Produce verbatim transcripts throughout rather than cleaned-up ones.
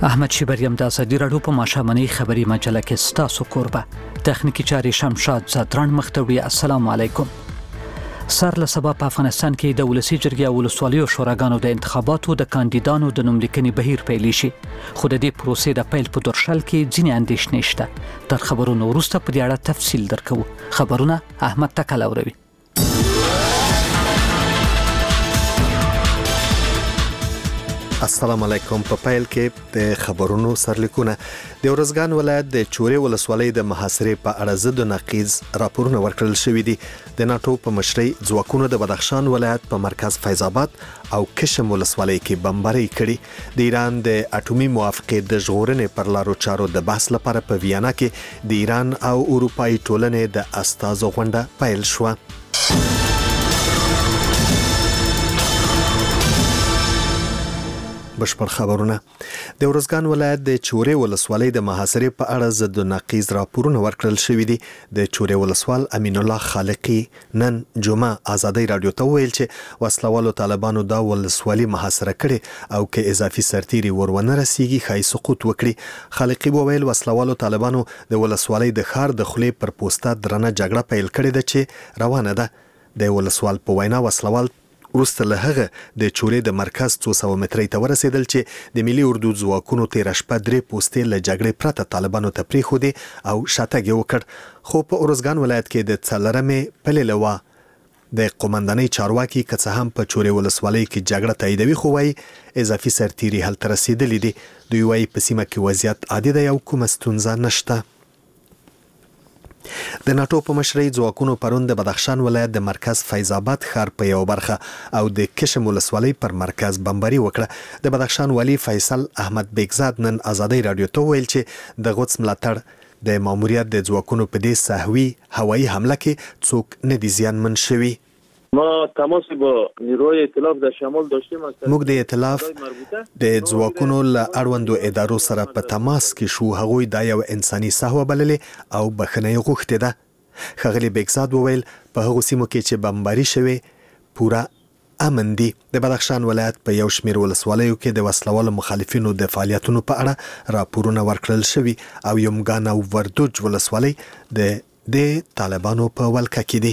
احمد شیبریم د ازادي راډیو په ماښامنۍ خبري مجله کې ستاسو کوربه تخنیکی چاري شمشاد زادران مختوي. السلام علیکم. سر له سبا په افغانستان کې د ولسی جرګې او ولسوالیو شوراګانو د انتخاباتو د کاندیدانو د نوملیکنې بهیر پیل شي، خو د دې پروسې د پیل په درشل کې ځینې اندېښنې شته. تر خبرونو وروسته په دې اړه تفصیل درکوو. خبرونه احمد تکلاوروي. السلام علیکم. په پیل کې د خبرونو سرلیکونه. د ورزګان ولایت د چورې ولسوالۍ د محاصرې په اړه ضد او نقیض راپورونه ورکړل شوي دي. د ناتو په مشرۍ ځواکونو د بدخشان ولایت په مرکز فیض آباد او کشم ولسوالۍ کې بمباري کړي. د ایران د اټومي موافقې د ژغورنې پر لارو چارو د بحث لپاره په ویانا کې د ایران او اروپایي ټولنې د استازو غونډه پیل شوه. بشپړ خبرونه. د ورزګان ولایت د چورې ولسوالۍ د محاصرې په اړه ضد او نقیض راپورونه ورکړل شوي دي. د چورې ولسوال امین الله خالقی نن جمعه ازادي رادیو ته ویل چې وسلوالو طالبانو دا ولسوالۍ محاصره کړي او کې اضافي سرتيري ورونه رسیږي خای سقوط وکړي. خالقی وویل وسلوالو طالبانو د ولسوالۍ د خار د خلې پر پوسټه درنه جګړه پیل کړې ده چې روانه ده. د ولسوال په وینا وسلوال وروسته له هغه د چورې د مرکز څو سوه مترۍ ته ورسېدل چې د ملي اردو ځواکونو تېره شپه درې پوستې له جګړې پرته طالبانو ته پرېښودې او شاتګ یې وکړ. خو په ارزګان ولایت کې د څلورمې پلې له وا د قومندانۍ چارواکي که څه هم په چورې ولسوالۍ کې جګړه تاییدوي، خو وایي اضافي سرتیري هلته رسېدلي دي. دوی وایي په سیمه کې وضعیت عادي دی او کومه ستونزه نشته. د ناتو په مشرۍ ځواکونو پرون د بدخشان ولایت د مرکز فیض آباد ښار په یو برخه او د کشم ولسوالۍ پر مرکز بمباري وکړه. د بدخشان والی فیصل احمد بیگزاد نن ازادي رادیو ته ویل چې د قدس ملاتړ د ماموریت د ځواکونو په دې سهوي هوایي حمله کې څوک نه دي زیانمن شوي. ما تماس با نیروی ائتلاف در شمال داشتیم. موږ د ائتلاف د ځواکونو له اړوندو ادارو سره په تماس کې شو. هغوی دا یو انساني سهوه بللې او بخښنه یې غوښتې ده. ښاغلي بیگزاد وویل په هغو سیمو کې چې بمباري شوې پوره امن دي. د بدخشان ولایت په یو شمېر ولسوالیو کې د وسلوالو مخالفینو د فعالیتونو په اړه راپورونه ورکړل شوي او یمګان او وردوج ولسوالۍ د د طالبانو په ولکه کې دي.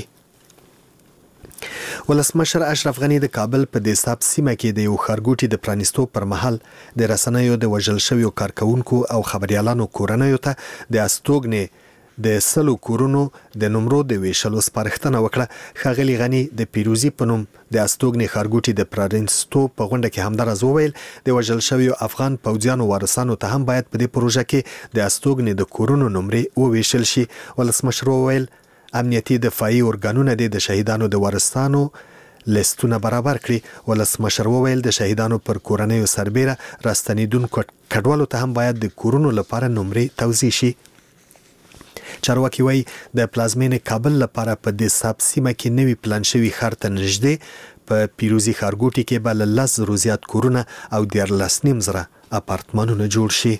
ولسمشر اشرف غنی د کابل په دیساب سیمه کې د یو ښارګوټي د پرانیستو پر مهال د رسنیو د وژل شویو کارکونکو او خبريالانو کورنیو ته د استوګنې د سلو کورونو د نمرو د ویشلو سپارښتنه وکړه. ښاغلي غنی د پیروزي په نوم د استوګنې ښارګوټي د پرانیستو په غونډه کې همدارز وویل د وژل شویو افغان پوځیانو وارثانو ته هم باید په دې پروژه کې د استوګنې د کورونو نمرې وویشل شي. ولسمشر وویل امنیتي دفاعي ارګانونه د شهیدانو د وارثانو لیستونه برابر کړي. ولسمشر وویل د شهیدانو پر کورنیو سربېره راستنیدونکو کډوالو ته هم باید د کورونو لپاره نمرې توزیع شي. چارواکي وایي د پلازمینې کابل لپاره په دې ساب سیمه کې نوي پلان شوي ښار ته نږدې په پیروزي ښارګوټي کې به له لس زرو زیات کورونه او دیارلس نیم زره اپارتمانونه جوړ شي.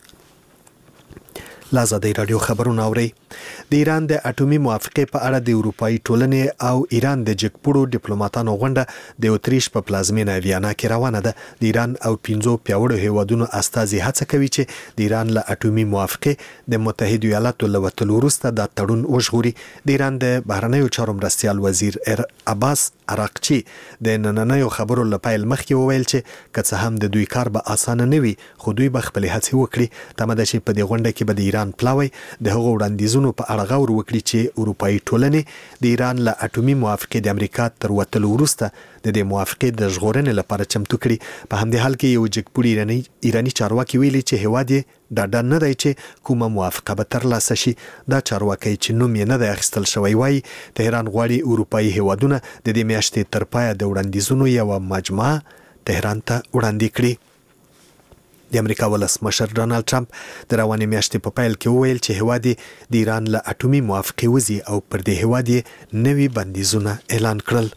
لازادي رادیو خبرونه اوري. د ایران د اټومي موافقې په اړه د اروپایي ټولنې او ایران د جګپوړو ډیپلوماټانو غونډه د اتریش په پلازمینه ویانا کې روانه ده. د ایران او پنځو پیاوړو هیوادونو استازي هڅه کوي چې د ایران له اټومي موافقې د متحده ایالاتو له وتلو وروسته دا تړون وژغوري. د ایران د بهرنیو چارو مرستیال وزیر عباس عراقچي د نننیو خبرو لپاره مخکې وویل چې که څه هم د دوی کار به اسانه نه وي، خو دوی به خپل هڅې وکړي. تمه ده چې په دې غونډه کې به د ایران پلاوی د هغو وړاندیزونو په اړه غور وکړي چې اروپایي ټولنې د ایران له اټومي موافقې د امریکا تر وتلو وروسته د دې موافقې د ژغورنې لپاره چمتو کړي. په همدې حال کې یو جګپوړي ایرانی ایرانی چارواکي ویلي چې هیواد یې ډاډه نه دی چې کومه موافقه به ترلاسه شي. دا چارواکي چې نوم یې نه دی اخیستل شوی وایي تهران غواړي اروپایي هیوادونه د دې میاشتې تر پایه د وړاندیزونو یوه مجموعه تهران ته وړاندې کړي. د امریکا ولسمشر ډانلډ ټرمپ د روانې میاشتې په پیل کې وویل چې هیواد یې د ایران له اټومي موافقې وځي او پر دې هیواد یې نوي بندیزونه اعلان کړل.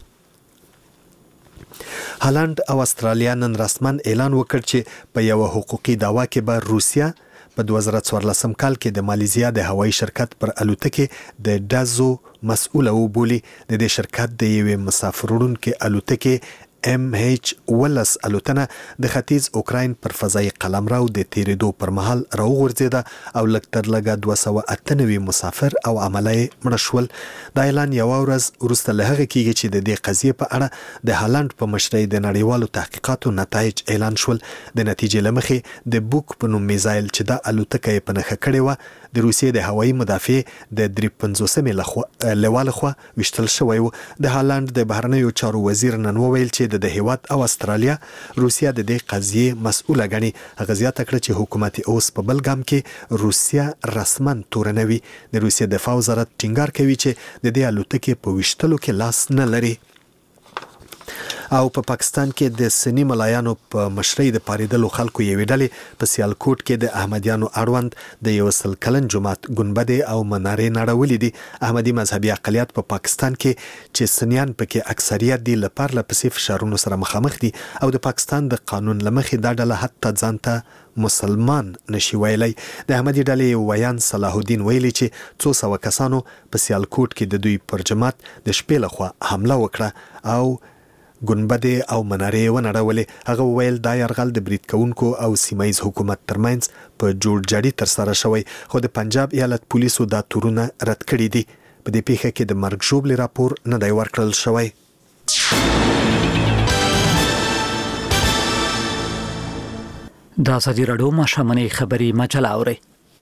هالند او استرالیا نن رسماً اعلان وکړ چې په یو حقوقي دعوا کې به روسیا په دوه زره څوارلسم کال کې د مالیزیا د هوایي شرکت پر الوتکې د ډازو مسؤله وبولي. د دې شرکت د یوې مسافر وړونکې الوتکې ام ایچ ولس الوتنه د ختیځ اوکراین پر فضای قلمرو د تیریدو پر مهال راوغورځیده او لږ تر لږه دوه سوه اته نوي مسافر او عمله مړه شول. دا اعلان یوه ورځ وروسته له هغه کېږي چې د دې قضیې په اړه د هالند په مشرۍ د نړیوالو تحقیقاتو نتایج اعلان شول. د نتیجې له مخې د بوک په نوم میزایل چې دا الوتکه یې په نښه کړې وه د روسیې د هوایي مدافعې د درې پنځوسمې لوا لخوا ویشتل شوی و. د هالند د بهرنیو چارو وزیر نن وویل چې د هیواد او استرالیا روسیا د دې قضیې مسؤله ګڼي. هغه زیاته کړه چې حکومت اوس په بل ګام کې روسیا رسما تورنوي. د روسیې دفاع وزارت ټینګار کوي چې د دې الوتکې په ویشتلو کې لاس نه لري. او په پا پاکستان کې د سنی ملایانو په مشرۍ د پاریدلو خلکو یوې ډلې په سیالکوټ کې د احمدیانو اړوند د یو سل کلن جماعت ګنبدې او منارې نړولې دي. احمدي مذهبي اقلیت په پا پاکستان کې چې سنیان پکې اکثریت دي له پرله پسې فشارونو سره مخامخ دي او د پاکستان د قانون له مخې دا ډله حتی ځان ته مسلمان نشي ویلی. د احمدي ډلې ویان صلاح الدین ویلي چې څو سوه کسانو په سیالکوټ کې د دوی پر جماعت د شپې لخوا حمله وکړه او ګنبدې او منارې ونړولې. هغه وویل دا یرغل د برید کوونکو او سیمایز حکومت ترمنځ په جوړجاړي ترسره شوی خو د پنجاب ایالت پولیسو دا تورونه رد کړي دي. په دې پیښه کې د مرګ ژوبلې راپور نه دی ورکړل شوی. د ازادي راډیو ماښامنۍ خبري مجله اورئ.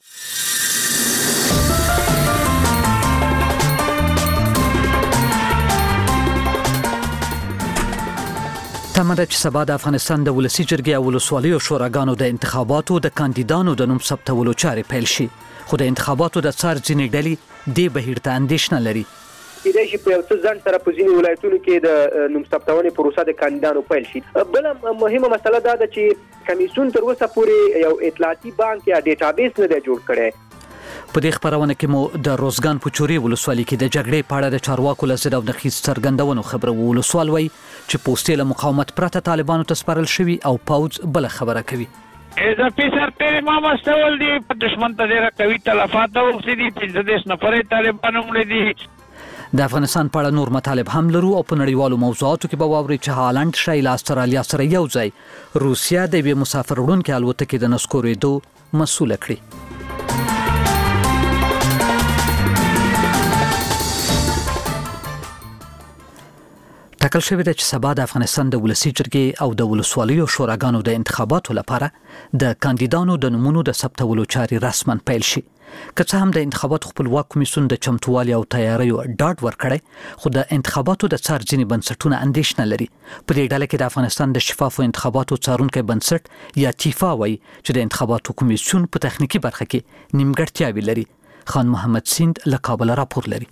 تمه ده چې سبا د افغانستان د ولسي جرګې او ولسوالیو شوراګانو د انتخاباتو د کاندیدانو د نوم ثبتولو چارې پیل شي. خو د انتخاباتو د څار ځینې ډلې دې بهیر ته اندېښنه لري. کېدای شي په یو څه ځنډ سره په ځینې ولایتونو کې د نوم ثبتونې پروسه د کاندیدانو پیل شي. بله مهمه مسله دا ده چې کمیسیون تر اوسه پورې یو اطلاعاتي بانک یا ډیټابیس نه دی جوړ کړی. په دې خبرونه کې مو د روزګان په چوري ولسوالۍ کې د جګړې په اړه د چارواکو له ضد او نقیض څرګندونو خبره. ولسوال وایي چې پوستې له مقاومت پرته طالبانو ته سپارل شوي او پوځ بله خبره کوي. اضافي سرتېرې ما مستول دي، په دشمن ته ډېره قوي تلفات اوښتي دي، پنځه دېرش نفرې طالبان مړه دي. د افغانستان په اړه نور مطالب هم لرو او په نړیوالو موضوعاتو کې به واورئ چې هالند ښایي له استرالیا سره یو ځای روسیا د یوې مسافر وړونکې الوتکې د نسکورېدو مسؤله کړي. ټاکل شوې ده چې سبا د افغانستان د ولسي جرګې او د ولسوالیو شوراګانو د انتخاباتو لپاره د کاندیدانو د نومونو د ثبتولو چارې رسما پیل شي. که څه هم د انتخاباتو خپلواک کمیسیون د چمتووالي او تیاریو ډاډ ورکړی، خو د انتخاباتو د څار ځینې بنسټونه اندېښنه لري. په دې ډله کې د افغانستان د شفافو انتخاباتو څارونکی بنسټ یا تیفا وایي چې د انتخاباتو کمیسیون په تخنیکي برخه کې نیمګړتیاوې لري. خان محمد سیند له کابل راپور لري.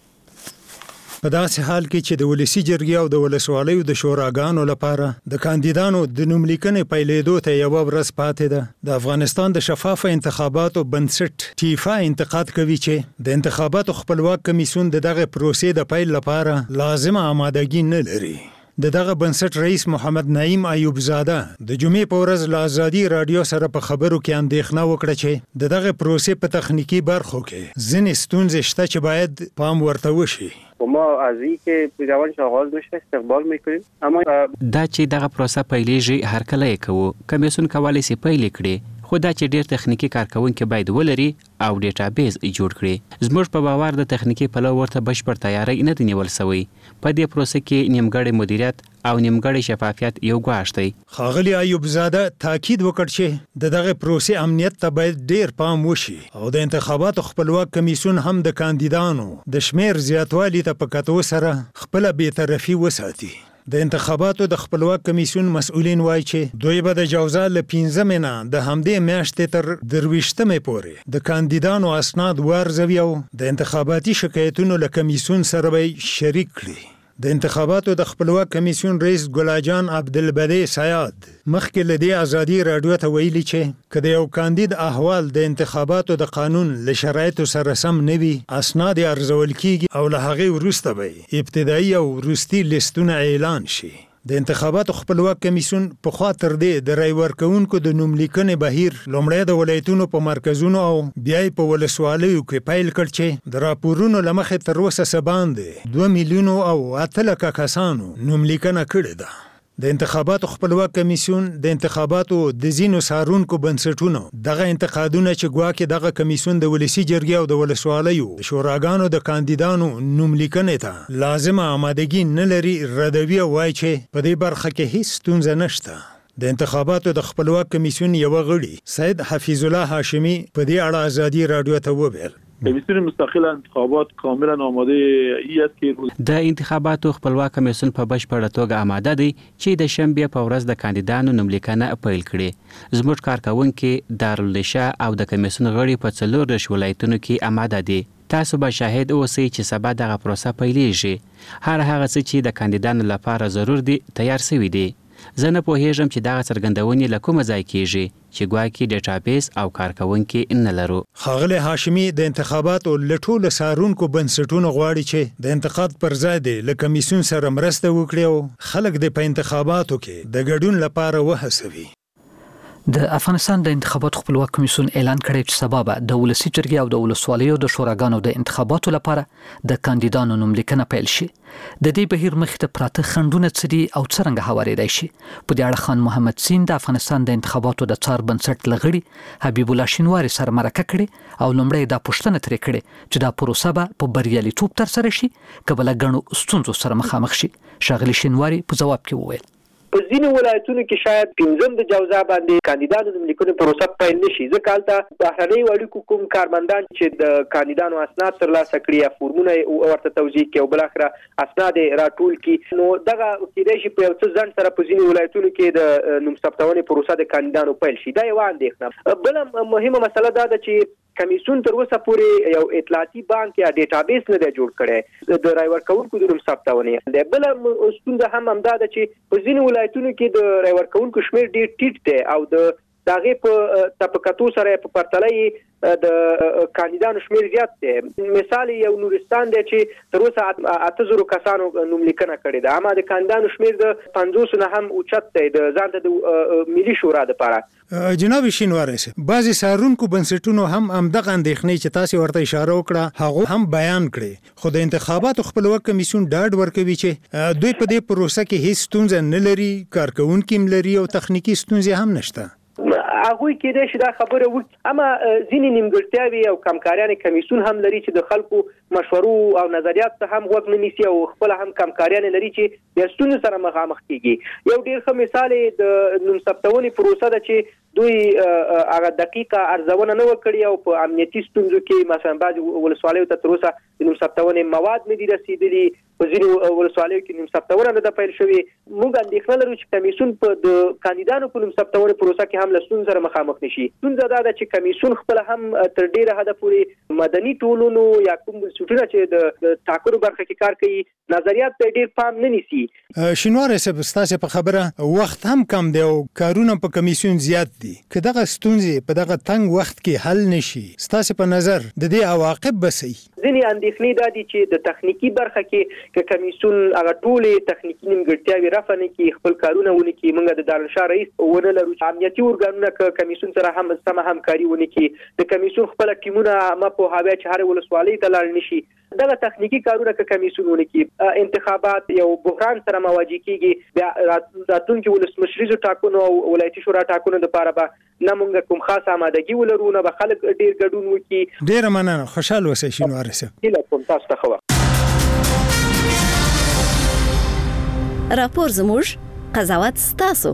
په داسې حال کې چې د ولسي جرګې او د ولسوالیو د شوراګانو لپاره د کاندیدانو د نوملیکنې پیلېدو ته یوه ورځ پاتې ده، د افغانستان د شفافه انتخاباتو بنسټ ټیفا انتقاد کوي چې د انتخاباتو خپلواک کمیسیون د دغه پروسې د پیل لپاره لازمه آمادګي نه لري. د دغه بنسټ رئیس محمد نعیم ایوب زاده د جمعې په ورځ له ازادي رادیو سره په خبرو کې اندېښنه وکړه چې د دغه پروسې په تخنیکی برخو کې ځینې ستونزې شته چې باید پام ورته وشي. ما از این که پیروانش آغاز بشه استقبال میکنیم، اما دا چې دغه پروسه پیلېږي هر کله یې کوو. کمیسیون کولی شي پیل کړي، خو دا چې ډېر تخنیکی کارکونکي باید ولري او ډیټابیس جوړ کړي. زموږ په باور د تخنیکی پلو ورته بشپړ تیاری نه دی نیول شوی. په دې پروسه کې نیمګړی مدیریت او نیمګړی شفافیت یو ګواښ دی. ښاغلي ایوب زاده تاکید وکړ چې د دغه پروسې امنیت ته باید ډېر پام وشي او د انتخاباتو خپلواک کمیسیون هم د کاندیدانو د شمیر زیاتوالي ته په کتو سره خپله بېطرفي وساتي. د انتخاباتو د خپلواک کمیسیون مسؤلین وایي چې دوی به د جوزا له پنځمې نه د همدې میاشتې تر درویشتمې پورې د کاندیدانو اسناد وارزوي او د انتخاباتي شکایتونو له کمیسیون سره به شریک کړي. د انتخاباتو د خپلواک کمیسیون رئیس ګلاجان عبدالبدی سیاد مخکې له دې ازادي راډیو ته ویلي چې که د یو کاندید احوال د انتخاباتو د قانون له شرایطو سره سم نه وي، اسناد یې ارزول کیږي او له هغې وروسته به ابتدایي او وروستي لیستونه اعلان شي. د انتخاباتو خپلواک کمیسیون په خوا تر دې د رای ورکوونکو د نوملیکنې بهیر لومړی د ولایتونو په مرکزونو او بیا یې په ولسوالیو کې پیل کړ چې د راپورونو له مخې تر اوسه څه باندې دوه میلیونو او اته لکه کسانو نوملیکنه کړې ده. د انتخاباتو خپلواک کمیسیون د انتخاباتو د ځینو څارونکو بنسټونو دغه انتقادونه چې ګواکې دغه کمیسیون د ولسي جرګې او د ولسوالیو د شوراګانو د کاندیدانو نوملیکنې ته لازمه آمادګي نه لري ردوي او وایي چې په دې برخه کې هیڅ ستونزه نشته. د انتخاباتو د خپلواک کمیسیون یو غړي سید حفیظ الله هاشمی په دې اړه ازادي رادیو ته وویل کمیسیون مستقل انتخابات کاملا آماده ای است که د انتخاباتو خپلواک کمیسیون په بشپړه توګه آماده دی چې د شنبه په ورځ د کاندیدانو نوملیکنه پیل کړي. زموږ کارکونکو دارالنشا او د کمیسیون غړي په څلور رش ولایتونو کې آماده دي. تاسو به شاهد اوسئ چې سبا دغه پروسه پیلېږي. هر هغه څه چې د کاندیدانو لپاره ضرور دي تیار شوی دی. زه نه پوهیږم چې دغه څرګندونې له کومه ځای کیږي چې ګواکې ډیټابیس او کارکونکي نه لرو. ښاغلی هاشمي د انتخاباتو له ټولو څارونکو بنسټونو غواړي چې د انتقاد پر ځای دی له کمیسیون سره مرسته وکړي او خلک د په انتخاباتو کې د ګډون لپاره وهڅوي. د افغانستان د انتخاباتو خپلواک کمیسیون اعلان کړی چې سبا به د ولسي جرګې او د ولسوالیو د شوراګانو د انتخاباتو لپاره د کاندیدانو نوملیکنه پیل شي. د دې بهیر مخې ته پراته خنډونه څه دي او څرنګه هوارېدای شي؟ په دې اړه خان محمد سین د افغانستان د انتخاباتو د څار بنسټ لغړي حبیب الله شینواري سره مرکه کړې او لومړی دا پوښتنه ترې کړې چې دا پروسه به په بریالیتوب ترسره شي که به له ګڼو ستونزو سره مخامخ شي. ښاغلي شینواري په ځواب کې وویل په ځینو ولایتونو کې شاید پنځم د جوزا باندې کاندیدانو د نوملیکنې پروسه پیل نشي ځکه هلته بهرنیو اړیکو کوم کارمندان چې د کاندیدانو اسناد ترلاسه کړي یا فورمونه ورته توضیح کړي او بالاخره اسناد راټول کړي نو دغه کېدای شي په یو څه ځنډ سره په ځینو ولایتونو کې د نوم ثبتونې پروسه د کاندیدانو پیل شي. دا یوه اندېښنه. بله مهمه مسله دا ده چې کمیسیون تر اوسه پورې یو اطلاعاتي بانک یا ډیټابیس نه دی جوړ کړی د رای ورکوونکو د نوم ثبتونې. بله ستونزه هم همدا ده چې په ځینو ولایتونو کې د رای ورکوونکو شمېر ډېر ټیټ دی او د دغه په طبقاتو سره په پرتله د کاندیدانو شمېر زیات دی. مثال یو نورستان دی چې تر اوسه اته زره کسانو نوملیکنه کړې ده اما د کاندیدانو شمېر د پنځوسو نه هم اوچت دی د ځان د ملي شورا دپاره. جناب شینواري صاحب بعضی څارونکو بنسټونو هم همدغه اندېښنې چې تاسو ورته اشاره وکړه هغه هم بیان کړي خو د انتخاباتو خپلواک کمیسیون ډاډ ورکوي چې دوی په دې پروسه کې هیڅ ستونزه نه لري کارکونکي هم لري او تخنیکی ستونزې هم نشته. هغوی کېدای شي دا خبره وکړي اما ځینې نیمګړتیاوې او کمکاریانې کمیسیون هم لري چې د خلکو مشورو او نظریات ته هم غوږ نه نیسي او خپله هم کمکاریانې لري چې د ستونزو سره مخامخ کېږي. یو ډېر ښه مثال یې د نوم ثبتونې پروسه ده چې دوی هغه دقیقه ارزونه نه وکړي او په امنیتي ستونزو کې مثلا بعضې ولسوالیو ته تر اوسه د نوم ثبتونې مواد نه دي رسېدلي په ځینو ولسوالیو کې نوم ثبتونه نه ده پیل شوې. موږ اندېښنه لرو چې کمیسیون په د کاندیدانو په نوم ثبتونې پروسه کې هم له ستونزو سره مخامخ نه شي. ستونزه دا ده چې کمیسیون خپله هم تر ډېره حده پورې مدني ټولنو یا کوم بنسټونه چې د ټاکلو برخه کې کار کوي نظریات ته ډېر پام نه نیسي. شینواري صاحب ستاسو په خبره وخت هم کم دی او کارونه په کمیسیون زیات دي که دغه ستونزې په دغه تنګ وخت کې حل نشي ستاسو په نظر د دې عواقب به څه وي؟ ځینې اندېښنې دا دي چې د تخنیکي برخه کې که کمیسیون هغه ټولې تخنیکي نیمګړتیاوې رفع نه کړي خپل کارونه ونه کړي موږ د دارالشاه رئیس ونه لرو امنیتي ارګانونه که کمیسیون سره هم سمه همکاري ونه کړي د کمیسیون خپله ټیمونه مه پوهاوی چې هرې ولسوالۍ ته لاړ نه شي دغه تخنیکي کارونه که کمیسیون ونه کړي انتخابات یو بحران سره مواجه کېږي بیا راتلونکي ولسمشریزو ټاکنو او ولایتي شورا ټاکنو دپاره به نه موږ کوم خاص آمادګي ولرو نه به خلک ډېر ګډون وکړي. ډېره مننه خوشحال اوسئ شینواري صاحب. هیله کوم تاسو ته ښه وخت. راپور زموږ قضاوت ستاسو.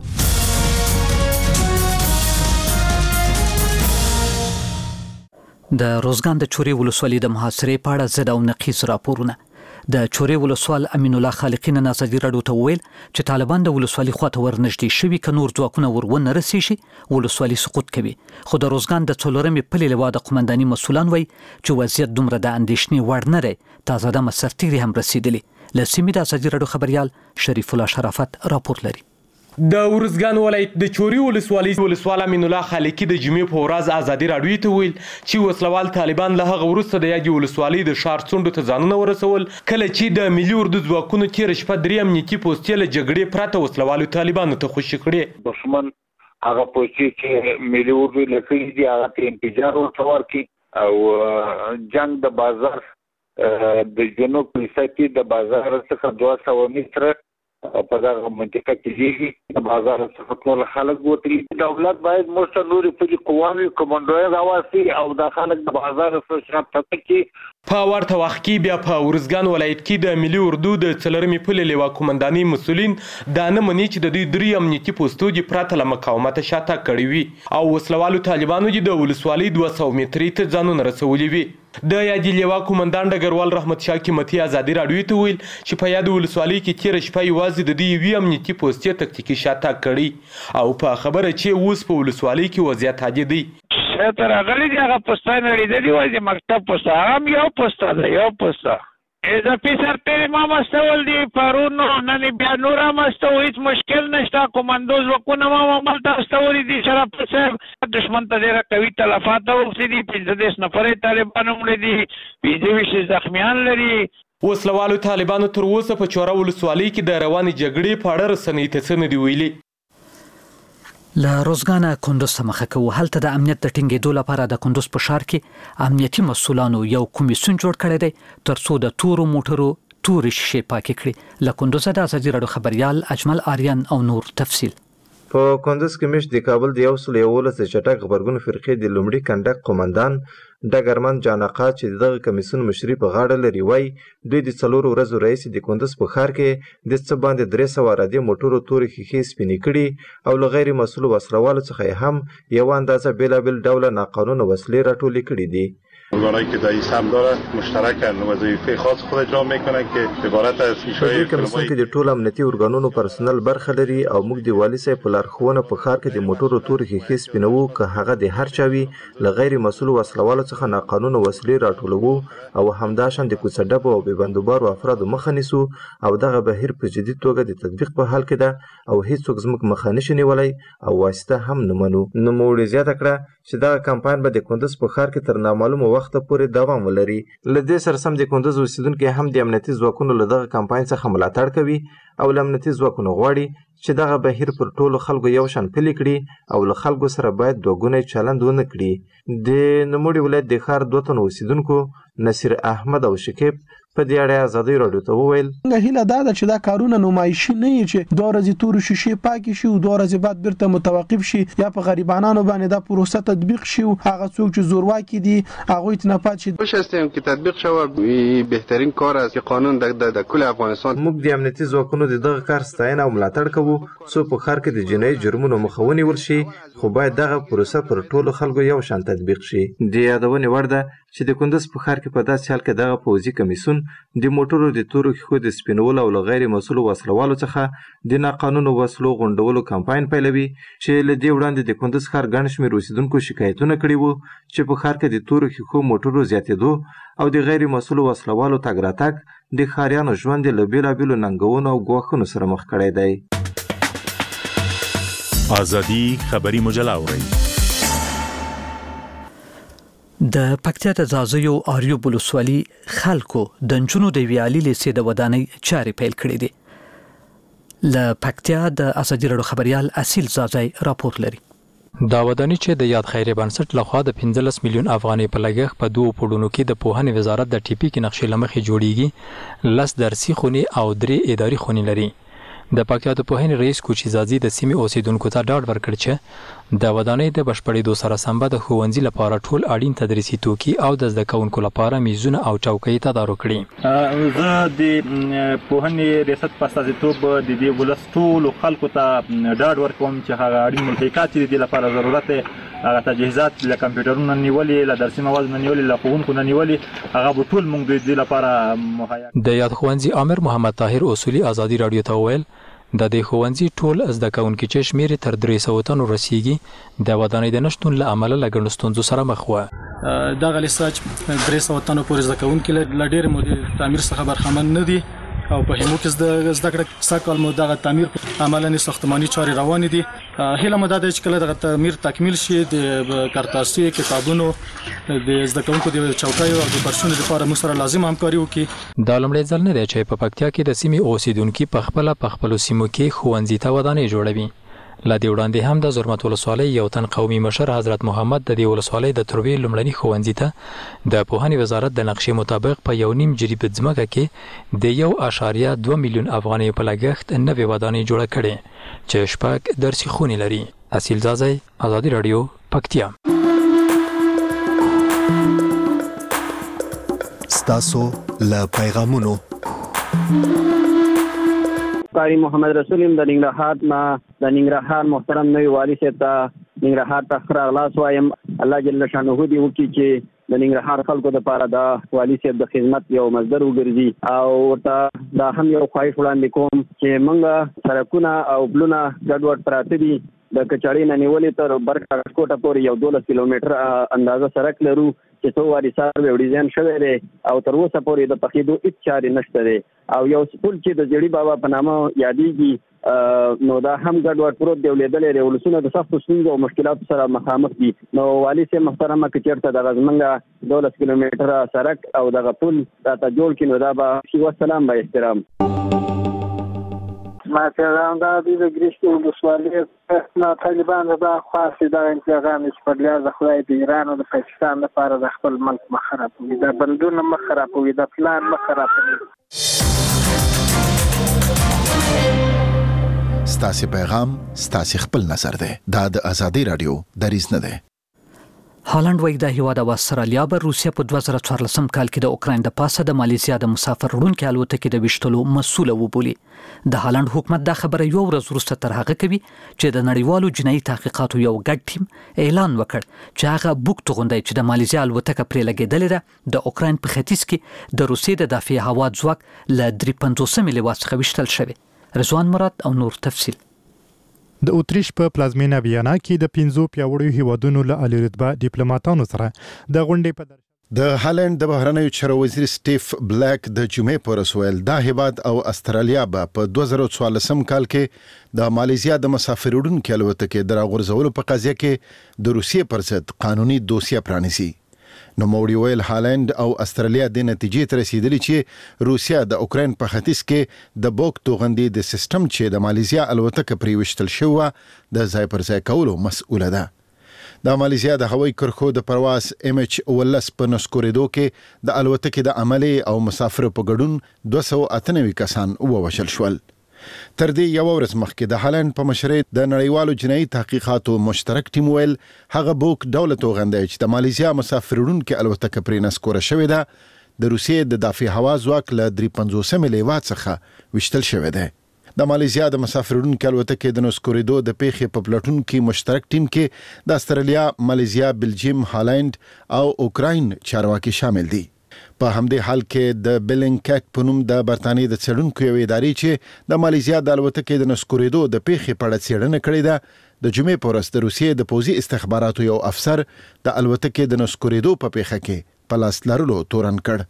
د روزګان د چورې ولسوالۍ د محاصرې په اړه ضد او نقیض راپورونه. د چورې ولسوال امین الله خالقی نن ازادي راډیو ته وویل چې طالبان د ولسوالۍ خواته ورنږدې شوي که نور ځواکونه ور ونه رسېږي ولسوالي سقوط کوي. خو د روزګان د څلورمې پلې لوا د قمنداني مسؤلان وایي چې وضعیت دومره د اندېښنې وړ نه دی. تازه دمه سرتیري هم رسېدلي. له سیمې د ازادي راډیو خبریال شریف الله شرافت راپور لري. د ورزګان ولایت د چوري ولسوالۍ ولسوال امین الله خالقی د جمعې په ورځ ازادي راډیو ته ویل چې وسلوال طالبان له هغه وروسته د یادې ولسوالۍ د ښار څنډو ته ځانونه ورسول کله چې د ملي اردو ځواکونو تېره شپه درې امنیتي پوستې له جګړې پرته وسلوالو طالبانو ته خوشي کړې. دښمن هغه پوستې چې ملي اردو لیکلي دي هغه ته انفجار ورته ورکړي او جنګ د بازار د جنوب په حصه کې د بازار څخه دوه سوه متره په دغه منطقه کې دي د بازار څخه ټول خلک وتلي. دولت باید موږ نورې پوځي قواوې کمانډوي راوستي او د خلک د بازار څخه پټکي. په ورته وخت کې بیا په ارزګان ولایت کې د ملي اردو د څلورمې پلې لیوا قومنداني مسؤلین دا نه مني چې د دوی درې امنیتي پوستو دي پرته له مقاومته شاته کړي وي او وسلوالو طالبانو دي د ولسوالۍ دوه سوه مترې ته ځانونه رسولي وي. د یادې لیوا قومندان ډګروال رحمت شاه قیمتي ازادي راډیو ته ویل چې په یاد ولسوالۍ کې تیره شپه یوازې د دوی یوې امنیتي پوستې تکتیکي شاته کړي او په خبره چې اوس په ولسوالۍ کې وضعیت عادي دی. شاته راغلي دي هغه پوسته نړېدلي وای د مکتب پوسته هغه هم یو پوسته ده یو پوسته اضافي سرتېرې ما مستول دي پرون نن بیا نور هم استو هیڅ مشکل نشته. کوماندو ځواکونه ما همالته استولي دي. شرافت صاحب دښمن ته ډېره قوي تلفات اوښتي دي. پنځه دېرش نفرې طالبان مړه دي. پنځه ویشت زخمیان لري. وسلوالو طالبانو تر اوسه په چوره ولسوالۍ کې د روانې جګړې په اړه رسنۍ ته څه نه دي ویلي. له روزګانه کندوز ته مخه کوو. هلته د امنیت د ټینګېدو لپاره د کندوز په ښار کې امنیتي مسؤلانو یو کمیسیون جوړ کړی دی تر څو د تورو موټرو تورې شیشې پاکې کړي. له کندوزه د ازادي راډیو خبریال اجمل آریان او نور تفصیل. په کندوز کې مشت د کابل د یو سل یولس چټک غبرګون فرقې د لومړي کنډک قومندان ډګرمن جان آقا چې دغه کمیسیون مشري په غاړه لري وایي دوی د څلورو ورځو رئیس د کندوز په ښار کې د څه باندې درې سوه عرادي موټرو تورې ښیښې سپینې کړي او له غیر مسؤلو وسلوالو څخه یې هم یوه اندازه بېلابېل ډوله ناقانونه وسلې راټولې کړي دي. ارگانهایی که دایی سم دارد مشترکن وظیفه خاص خود اجرا میکنن که عبارت از شیشه‌های کمیسیون کې د ټول امنیتي ارګانونو پرسنل برخه لري او موږ د والي صاحب په لارښوونه په ښار کې د موټرو تورې ښیښې سپینوو که هغه د هر چا وي له غیر مسؤلو وسلوالو څخه ناقانونه وسلې راټولوو او همداشان د کوڅه ډبو او بې بندوبارو افرادو مخه نیسو او دغه بهیر په جدي توګه د تطبیق په حال کې ده او هیڅوک زموږ مخه نشي نیولی او واسطه هم نه منو. نوموړي زیاته کړه چې دغه کمپاین به د کندوز په ښار کې تر نامعلومه وخته پورې دوام ولري. له دې سره سم د کندوز اوسیدونکي هم د امنیتي ځواکونو له دغه کمپاین څخه ملاتړ کوي او له امنیتي ځواکونو غواړي چې دغه بهیر پر ټولو خلکو یو شان پلي کړي او له خلکو سره باید دوه ګونی چلند ونه کړي. د نوموړي ولایت د ښار دوه تنو اوسیدونکو نصیر احمد او شکیب په دې اړه ازادي راډیو ته وویل هیله دا ده چې دا کارونه نمایشي نه وي چې دوه ورځې تورې شیشې پاکې شي او دوه ورځې بعد بیرته متوقف شي یا په غریبانانو باندې دا پروسه تطبیق شي او هغه څوک چې زورواکي دي هغوی ته نه پات شي. خوش هستیم که تطبیق شود بهترین کار است که قانون در کل افغانستان. موږ د امنیتي ځواکونو د دغه کار ستاینه او ملاتړ کوو څو په ښار کې د جنایي جرمونو مخه ونیول شي خو باید دغه پروسه پر ټولو خلکو یو شان تطبیق شي. د یادونې وړ ده چې د کندوز په ښار کې په داسې حال کې دغه پوځي کمیسیون د موټرو د تورو ښیښو د سپینولو او له غیر مسؤلو وسلوالو څخه د ناقانونه وسلو غونډولو کمپاین پیلوي چې له دې وړاندې د کندوز ښار ګڼ شمېر اوسیدونکو شکایتونه کړي وو چې په ښار کې د تورو ښیښو موټرو زیاتېدو او د غیر مسؤلو وسلوالو تګ راتګ د ښاریانو ژوند یې له بېلابېلو ننګونو او ګواښونو سره مخ کړی دی. ازادي خبري مجله اورئ. د پکتیا د ځاځیو اریوب ولسوالي خلکو د نجونو د ویالي لیسې د ودانۍ چارې پیل کړې دي. له پکتیا د ازادي راډیو خبریال اصیل ځاځی راپور لري. دا ودانۍ چې د یاد خیري بنسټ لخوا د پنځلس میلیون افغانۍ په لګښت په دوه پوړونو کې د پوهنې وزارت د ټیپیکي نقشې له مخې جوړیږي. لس درسي خونې او درې اداري خونې لري. د پکتیا د پوهنې رئیس کوچي زازي د سیمې اوسیدونکو ته ډاډ ورکړ چې د ودانۍ د بشپړېدو سره سم به د ښوونځي لپاره ټول اړین تدریسي توکي او د زده کوونکو لپاره میزونه او چوکۍ تدارک کړي. زه د پوهنې ریاست په استازیتوب د دې ولس ټولو خلکو ته ډاډ ورکوم چې هغه اړین ملحقات چې د دې لپاره ضرورت دی هغه تجهیزات له کمپیوټرونو نیولې له درسي موادو نیولې له ښوونکو نه نیولې هغه به ټول موږ د دې لپاره مهیا. د یاد ښوونځي امر محمد طاهر اصولي ازادي راډیو ته وویل د دې ښوونځي ټول زده کوونکي چې شمېر تر درې سوه تنو رسیږي د ودانۍ د نشتون له امله له ګڼو ستونزو سره مخ وه. دغه لیسه چې درې سوه تنو پورې زده کوونکي له ډېرې مودې تعمیر څخه برخمن نه دي او په هیمو کې زده کړه سږ کال مو دغه تعمیر عملاً ساختماني چارې روانې دي. هیله مو دا ده چې کله دغه تعمیر تکمیل شي د کارتاسي کتابونو د زده کوونکو د چوکیو او د فرشونو لپاره موږ سره لازم همکاري وکړي. دا لومړی ځل نه دی چې په پکتیا کې د سیمې اوسیدونکي په خپله په خپلو سیمو کې ښوونځي ته ودانۍ جوړوي. لا دی وړاندې هم د زرمت ولسوالۍ یو تن قومي مشر حضرت محمد د دې ولسوالۍ د ترویج لومړني ښوونځي ته د پوهنې وزارت د نقشې مطابق په یو نیم جریب ځمکه کې د یو اشاریه دوه میلیون افغانۍ په لګښت نوې ودانۍ جوړه کړې چې شپږ درسي خونې لري. اصیل زازی، ازادي رادیو، پکتیا. ستاسو له پیغامونو قاری محمد رسول د ننګرهار نه د ننګرهار محترم نوی والی صاحب ته ننګرهار ته ښه راغلاست وایم. الله جل شانه دې وکړي چې د ننګرهار خلکو دپاره د والی صاحب د خدمت یو مصدر وګرځي او ورته دا هم یو خواهش وړاندې کوم چې موږ سړکونه او پلونه ګډوډ پراته دي. د کچاړي نه نیولې تر برکاټ پورې یو دولس کیلومتر اندازه سړک لرو چې څو واري سروې او ډیزاین شوی دی او تر اوسه پورې د پخېدو هېڅ چارې نشته دی او یو پل چې د جړي بابا په نامه یادېږي نو دا هم ګډوډ پروت دی او لیدلی دی. ولسونه د سختو ستونزو او مشکلاتو سره مخامخ دي. نو والي صاحب محترمه که چېرته دغه زموږ دولس کیلومتره سړک او دغه پل راته جوړ کړي نو دا به ښي وسلام به احترام. ما پیغام دا دی د ګریشتي ولسوالۍ نه طالبان دا خاص دا انتقام چې په لیاز خدای د ایران او د پاکستان لپاره د خپل ملک مخ خرابوي، د بندونو مخ خرابوي، د پلان مخ خرابوي. ستاسو پیغام ستاسو خپل نظر دی. دا د ازادي رادیو دریځ نه دی. هالند وایي د هیواد او استرالیا به روسیه په دوه زره څوارلسم کال کې د اوکراین د پاسه د مالیزیا د مسافر وړونکي الوتکې د ویشتلو مسؤله وبولي. د هالند حکومت دا خبره یو ورځ وروسته تر هغه کوي چې د نړیوالو جنایي تحقیقاتو یو ګډ ټیم اعلان وکړ چې هغه بوک توغندی چې د مالیزیا الوتکه پرې لګېدلې ده د اوکراین په ختیځ کې د روسیې د دافع هوا ځواک له درې پنځوسمې لواء څخه ویشتل شوی. رضوان مراد او نور تفصیل. د اتریش په پلازمینه ویانا کې د پنځو پیاوړیو هیوادونو له اعلی رتبه ډیپلوماټانو سره د غونډې په د هالند د بهرنیو چارو وزیر سټیف بلیک د جمعې پر وسویل دا هیواد او استرالیا به په دوه زره څوارلسم کال کې د مالیزیا د مسافر وړونکي الوتکې د راغورځولو په قضیه کې د روسیې پر ضد قانوني دوسیه پرانیسي. نو موړي ویل هالند او استرالیا د نتیجې ته رسیدلی چې روسیا د اوکراین په ختیځ کې د بوک توغندي د سیستم چې د مالیزیا الوتکه پرې وشتل شوی د ځای پر ځای کولو مسؤله ده. د مالیزیا د هوایي کرښو د پرواز ام ایچ ولس په نسکوریدو کې د الوتکې د عملي او مسافر په ګډون دوه سوه اته نوي کسان ووژل شول. تر دې یو ورځ مخکې د هالند په مشرۍ د نړیوالو جنایي تحقیقاتو مشترک ټیم ویل هغه بوک ډوله توغندی چې د مالیزیا مسافر وړونکي الوتکه پرې نسکوره شوې ده د روسیې د دافع هوا ځواک له درې پنځوسمې لیوا څخه ویشتل شوی دی. د مالیزیا د مسافر وړونکي الوتکې د نسکورېدو د پیښې په پلټون کې مشترک ټیم کې د استرالیا، مالیزیا، بلجیم، هالند او اوکراین چارواکي شامل دي. په همدې حال کې د بلینکټ په نوم د برتانیې د څېړونکو یوې ادارې چې د مالیزیا د الوتکې د نسکورېدو د پیښې په اړه څېړنه کړې ده د جمعې په ورځ د روسیې د پوځي استخباراتو یو افسر د الوتکې د نسکورېدو په پیښه کې په لاس لرلو تورن کړ.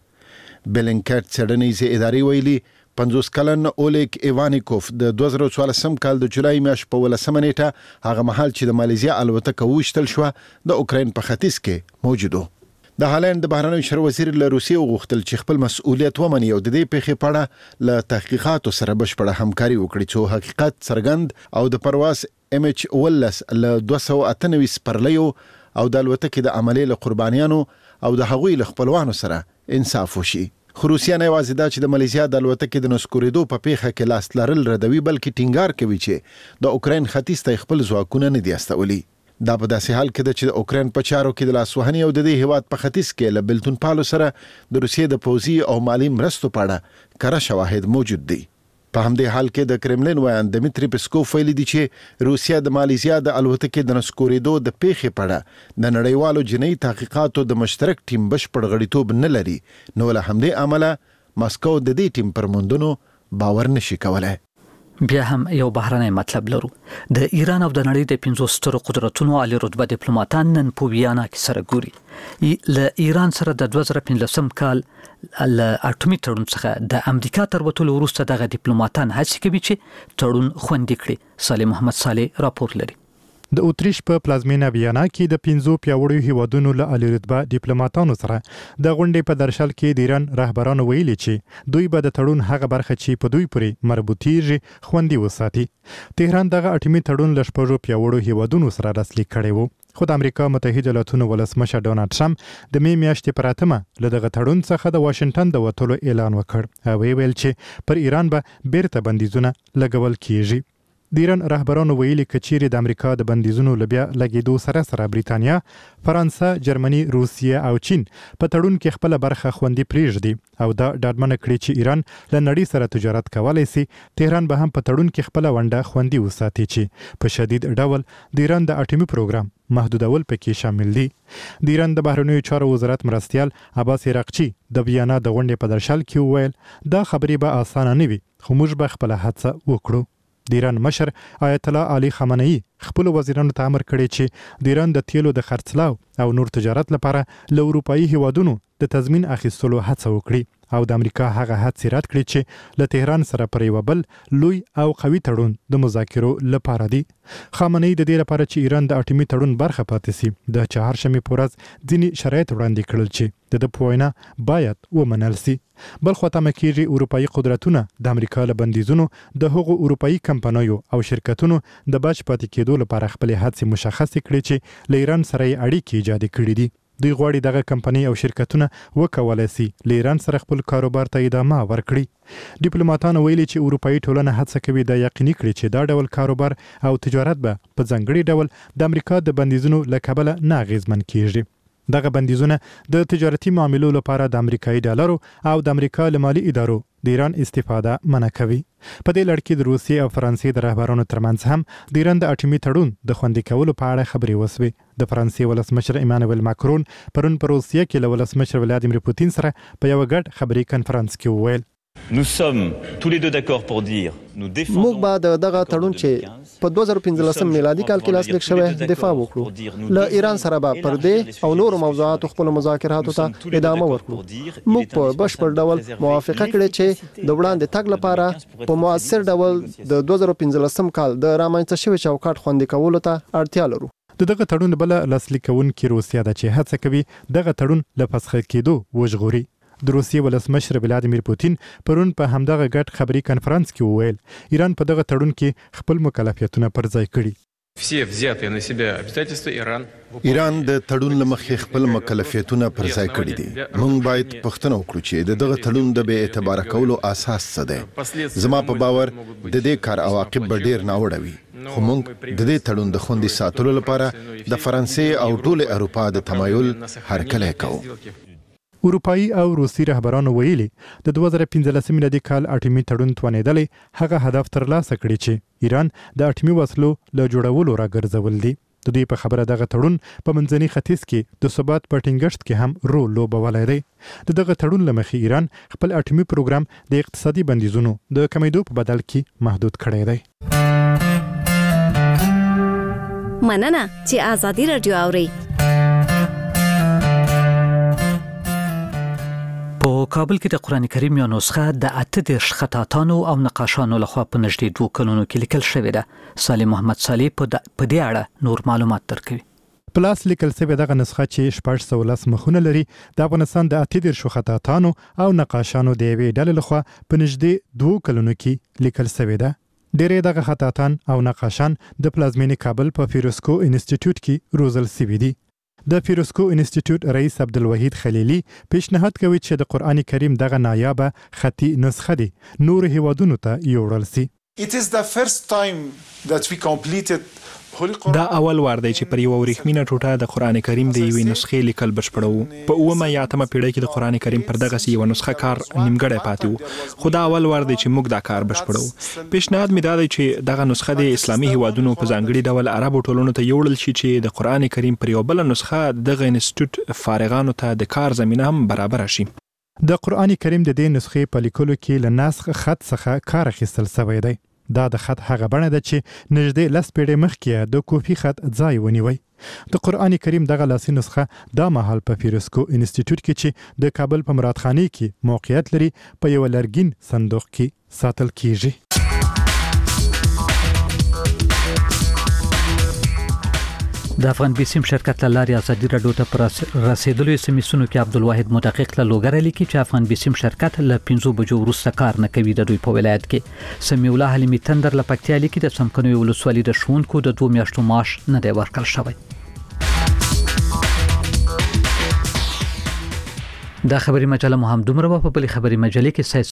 بلینکټ څېړنیزې ادارې ویلي پنځوس کلن اولیګ ایوانیکوف د دوه زره څوارلسم کال د جولای میاشتې په ولسمه نیټه هغه مهال چې د مالیزیا الوتکه وویشتل شوه د اوکراین په ختیځ کې موجود و. د هالند د بهرنیو چارو وزیر له روسیې وغوښتل چې خپل مسؤلیت ومني او د دې پیښې په اړه له تحقیقاتو سره بشپړه همکاري وکړي څو حقیقت څرګند او د پرواز ام ایچ ولس له دوه سوه اته نوي سپرلیو او د الوتکې د عملې له قربانیانو او د هغوی له خپلوانو سره انصاف وشي. خو روسیه نه یوازې دا چې د مالیزیا د الوتکې د نسکورېدو په پیښه کې لاس لرل ردوي بلکې ټینګار کوي چې د اوکراین ختیځ ته خپل ځواکونه نه دي استولي. دا په داسې حال کې ده چې د اوکراین په چارو کې د لاسوهنې او د دې هیواد په ختیځ کې له بېلتون پالو سره د روسیې د پوځي او مالي مرستو په اړه کره شواهد موجود دي. په همدې حال کې د کرملین ویان دمیتری پسکوف ویلي دي چې روسیه د مالیزیا د الوتکې د نسکورېدو د پیښې په اړه د نړیوالو جنایي تحقیقاتو د مشترک ټیم بشپړ غړیتوب نه لري نو له همدې امله ماسکو د دې ټیم پر موندنو باور نشي کولای. بیا هم یو بهرنی مطلب لرو. د ایران او د نړۍ د پنځو سترو قدرتونو عالی رتبه ډیپلوماټان نن په ویانا کې سره ګوري. له ایران سره د دوه زره پنځلسم کال له اټومي تړون څخه د امریکا تر وتلو وروسته دغه ډیپلوماټان هڅې کوي چې تړون خوندي کړي. صالح محمد صالح راپور لري. د اتریش په پلازمینه ویانا کې د پنځو پیاوړو هیوادونو له اعلی رتبه ډیپلوماټانو سره د غونډې په درشل کې د ایران رهبرانو ویلي چې دوی به د تړون هغه برخه چې په دوی پورې مربوطیږي خوندي وساتي. تهران دغه اټومي تړون له شپږو پیاوړو هیوادونو سره لاسلیک کړی و. خو د امریکا متحده ایالاتونو ولسمشر ډونالډ ټرمپ د می میاشتې پر اتمه له دغه تړون څخه د واشنگټن د وتلو اعلان وکړ او ویل چې پر ایران به بیرته بندیزونه لګول کیږي. د ایران رهبرانو ویلي کچيري د امریکا د بندیزونو لبیا لګیدو سره سره بریتانیا، فرانسه، جرمني، روسیه او چین په تړون کې خپل برخه خوندي پریږدي او دا ډاډمنه کړي چې ایران له نړۍ سره تجارت کولای شي. تهران به هم په تړون کې خپل ونډه خوندي وساتي چې په شدید ډول د ایران د اټومي پروګرام محدودول پکې شامل دي. د ایران د بهرنیو چارو وزارت مرستیال عباس عراقچی د ویانا د غونډې په درشل کې وویل دا خبرې به اسانه نه وي خو موږ به خپل هڅه وکړو. د ایران مشر آیت الله علي خامنه‌ای خپل وزیرانو ته امر کړی چې د ایران د تیلو د خرڅلاو او نور تجارت لپاره له اروپאי هیوادونو د تضمین اخیستلو هڅه وکړي او د امریکا هغه هڅې رد کړي چې له تهران سره پر یو بل لوی او قوي تړون د مذاکرو لپاره دي. خامنه‌ای د دې لپاره چې ایران د اټومي تړون برخه پاتې شي د چهارشنبه په ورځ ځینې شرایط وړاندې کړل چې د پوینا باید ومنل شي. بل خو ته مکیږي اروپאי قدرتونه د امریکا له بندیزونو د هغو اروپאי کمپنیو او شرکتونو د بچ پاتې کېدو لپاره خپل هڅې مشخص کړي چې له ایران سره اړیکې ایجاد کړي دي. دوی غواړي دغه کمپنۍ او شرکتونه وکولای شي له ایران سره خپل کاروبار ته ادامه ورکړي. ډیپلوماټانو ویلي چې اروپאי ټولنه هڅه کوي د یقیني کړي چې دا ډول کاروبار او تجارت به په ځانګړي ډول د امریکا د بندیزونو له کبله نه اغیزمن کیږي. دغه بندیزونه د تجارتي معاملو لپاره د امریکایي ډالرو او د امریکا له مالي ادارو د ایران استفاده منع کوي. په دې لړ کې د روسیې او فرانسې د رهبرانو ترمنځ هم د ایران د اټومي تړون د خوندي کولو په اړه خبرې وسوې. د فرانسې ولسمشر ایمانوئل ماکرون پرون په روسیه کې له ولسمشر ولادیمیر پوتین سره په یو ګډ خبري کنفرانس کې وویل Nous sommes tous les deux d'accord pour dire nous défendons موږ به د دغه تړون چې په دوه زره پنځلسم میلادي کال کې لاسلیک شوی دفاع وکړو. له ایران سره به پر دې او نور موضوعاتو خپل مذاکراتو ته ادامه ورکړو. موږ په بشپړ ډول موافقه کړې چې د وړاندې تګ لپاره په مؤثر ډول د دوه زره پنځلسم کال د رامنځته شوي چوکاټ خوندي کولو ته اړتیا لرو. د دغه تړون بل لاسلیک کوونکې روسیه ده چې هڅه کوي دغه تړون له فسخ کېدو وژغوري. د روسیې ولسمشر ولادیمیر پوتین پرون په همدغه ګډ خبري کنفرانس کې وویل ایران په دغه تړون کې خپل مکلفیتونه پر ځای کړي. ایران د تړون لمخې خپل مکلفیتونه پر ځای کړي دي. موږ باید پوښتنه وکړو چې دغه تړون د بې اعتبار کولو اساس څه دی. زما په باور د دې کار عواقب به ډیر ناوړه وي. خو موږ د دې تړون د خوندي ساتلو لپاره د فرانسې او ټول اروپا د تمایل هرکلی کوو. اروپאי او روسي رهبرانو ویلي د دوه زره پنځلسم میلادي کال اټومي تړون توانېدلی هغه هدف ترلاسه کړي چې ایران د اټومي وسلو له جوړولو راګرځول دي. د دوی په خبره دغه تړون په منځني ختیځ کې د ثبات په ټینګښت کې هم رول لوبولی دی. د دغه تړون له مخې ایران خپل اټومي پروګرام د اقتصادي بندیزونو د کمیدو په بدل کې محدود کړی دی. مننه چې آزادي رادیو اوري. په کابل کې د قرآن کریم یو نسخه د اته دېرش خطاطانو او نقاشانو لخوا په نږدې دوه کلونو کې لیکل شوې ده. سالم محمد صالح په دې اړه نور معلومات درکوي. پلاس لیکل شوې دغه نسخه چې شپږ سوه لس مخونه لري د افغانستان د اته دېرشو خطاطانو او نقاشانو د یوې ډلې لخوا په نږدې دوه کلونو کې لیکل شوې ده. ډېری دغه خطاطان او نقاشان د پلازمینې کابل په فیروسکو انسټیټیوټ کې روزل شوي دي. د فیروسکو انسټیټیوټ رئیس عبدالوحید خلیلی پیشنهاد کوي چې د قرآن کریم دغه نایابه خطي نسخه دی نور هیوادونو ته یوړل شي. It is the first time that we completed دا اول وار دی چې پر یو ورېښمینه ټوټه د قرآن کریم د یوې نسخې لیکل بشپړوو. په اومه یا اتمه پیړۍ کې د قرآن کریم پر دغسې یوه نسخه کار نیمګړی پاتې و، خو دا اول وار دی چې موږ دا کار بشپړوو. پیشنهاد مې دا دی چې دغه نسخه د اسلامي هیوادونو په ځانګړي ډول عربو ټولنو ته یوړل شي چې د قرآن کریم پر یو بله نسخه دغه انسټیټیوټ فارغانو ته د کار زمینه هم برابره شي. د قرآن کریم د دې نسخې په لیکلو کې له نسخ خط څخه کار اخیستل شوی دی. دا د خط هغه بڼه ده چې نږدې لس پیړۍ مخکې د کوفي خط ځای ونیوی. د قرآن کریم دغه لاسي نسخه دا مهال په فیروسکو انسټیټیوټ کې چې د کابل په مرادخانې کې موقعیت لري په یو لرګین صندوق کې ساتل کیږي. د افغان بیسیم شرکت لاري ازادي راډیو ته پر رسیدلو سمیسونو کې عبدالواحد مدقق له لوګر لیکي چې افغان بیسیم شرکت له پنځو بجو وروسته کار نه کوي د دوی په ولایت کې. سمیع الله حلیمی تندر له پکتیا لیکي د سمکنوي ولسوالۍ د ښوونکو د دوه میاشتو معاش نه دی ورکړل شوی. دا خبري مجله مو هم دومره په بلې خبري مجلې کې